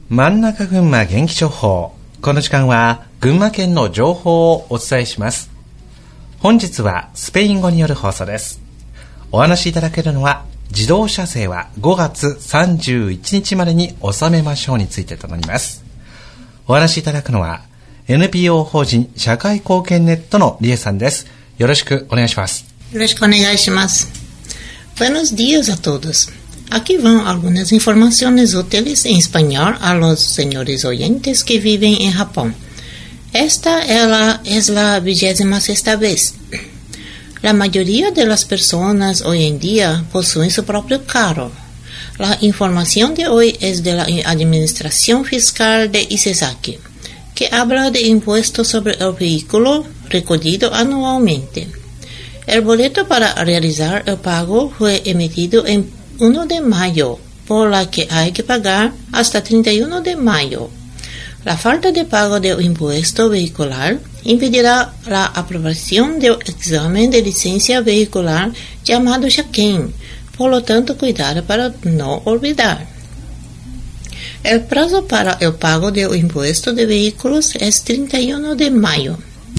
真ん中群馬元気情報。この時間は群馬県の情報をお伝えします。本日はスペイン語による放送です。お話しいただけるのは、自動車税は5月31日までに納めましょうについてとなります。お話しいただくのは NPO 法人社会貢献ネットのリエさんです。よろしくお願いします。 よろしくお願いします。Buenos días a todos. Aquí van algunas informaciones útiles en español a los señores oyentes que viven en Japón. Esta es la 26ª vez. La mayoría de las personas hoy en día poseen su propio carro. La información de hoy es de la Administración Fiscal de Isezaki, que habla de impuestos sobre el vehículo recogido anualmente. El boleto para realizar el pago fue emitido en 1 de mayo, por la que hay que pagar hasta 31 de mayo. La falta de pago del impuesto vehicular impedirá la aprobación del examen de licencia vehicular llamado Shaken, por lo tanto cuidado para no olvidar. El plazo para el pago del impuesto de vehículos es 31 de mayo.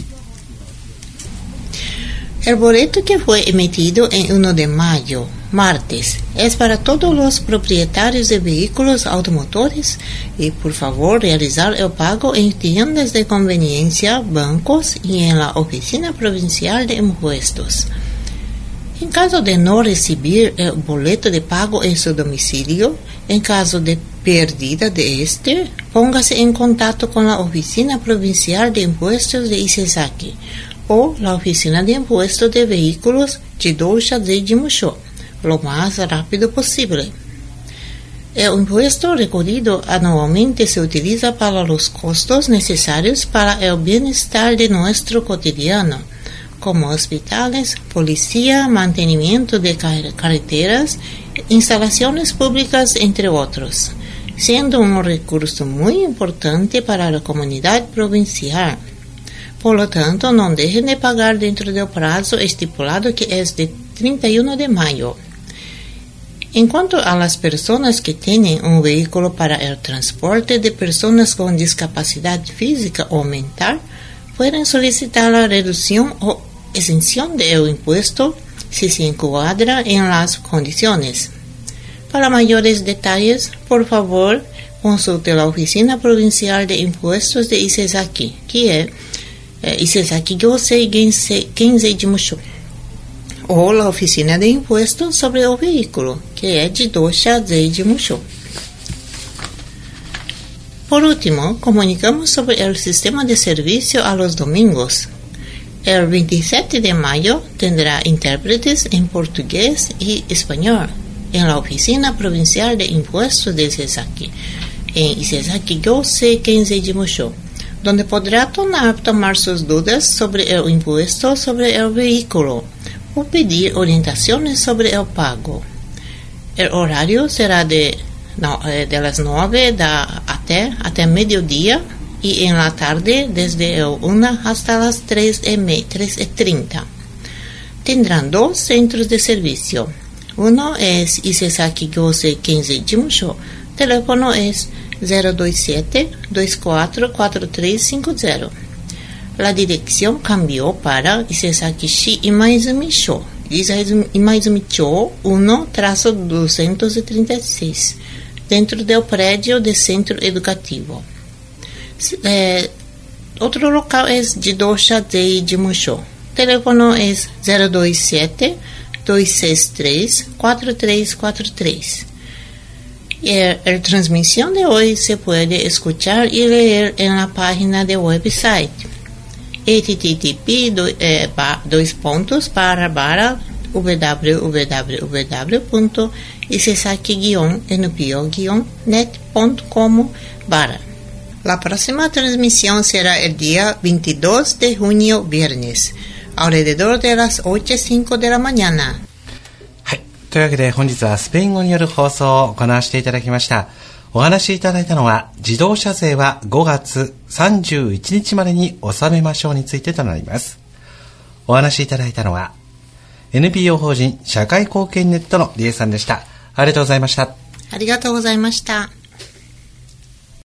El boleto que fue emitido en 1 de mayo, martes, es para todos los propietarios de vehículos automotores y por favor realizar el pago en tiendas de conveniencia, bancos y en la Oficina Provincial de Impuestos. En caso de no recibir el boleto de pago en su domicilio, en caso de pérdida de este, póngase en contacto con la Oficina Provincial de Impuestos de Isezaki o la Oficina de Impuestos de Vehículos Jidosha Zeijimusho lo más rápido posible. El impuesto recogido anualmente se utiliza para los costos necesarios para el bienestar de nuestro cotidiano, como hospitales, policía, mantenimiento de carreteras, instalaciones públicas, entre otros, siendo un recurso muy importante para la comunidad provincial. Por lo tanto, no dejen de pagar dentro del plazo estipulado, que es de 31 de mayo. En cuanto a las personas que tienen un vehículo para el transporte de personas con discapacidad física o mental, pueden solicitar la reducción o exención del impuesto si se encuadra en las condiciones. Para mayores detalles, por favor, consulte la Oficina Provincial de Impuestos de Isezaki, que es Isezaki Gyosei Genzei Jimusho, o la Oficina de Impuestos sobre el Vehículo, que es Jidosha Zeijimusho. Por último, comunicamos sobre el sistema de servicio a los domingos. El 27 de mayo tendrá intérpretes en portugués y español en la Oficina Provincial de Impuestos de Isezaki, en Isezaki Gyosei Genzei Jimusho, donde podrá tomar sus dudas sobre el impuesto sobre el vehículo o pedir orientaciones sobre el pago. El horario será de las 9 hasta mediodía y en la tarde desde el 1 hasta las 3:30. Tendrán 2 centros de servicio. Uno es Isezaki Gyosei Genzei Jimusho. Teléfono es 027-244350. La dirección cambió para Isezaki-shi Imaizumi-sho, 1-236, dentro del predio de centro educativo. Otro local es Jidosha Zeijimusho. Teléfono es 027-263-4343. La transmisión de hoy se puede escuchar y leer en la página de website http://www.isezaki-npo-net.com/. La próxima transmisión será el día 22 de junio, viernes, alrededor de las 8:05 de la mañana. というわけで本日はスペイン語による放送を行わせていただきました。お話しいただいたのは、自動車税は5月31日までに納めましょうについてとなります。お話しいただいたのは NPO 法人社会貢献ネットのリエさんでした。ありがとうございました。 ありがとうございました。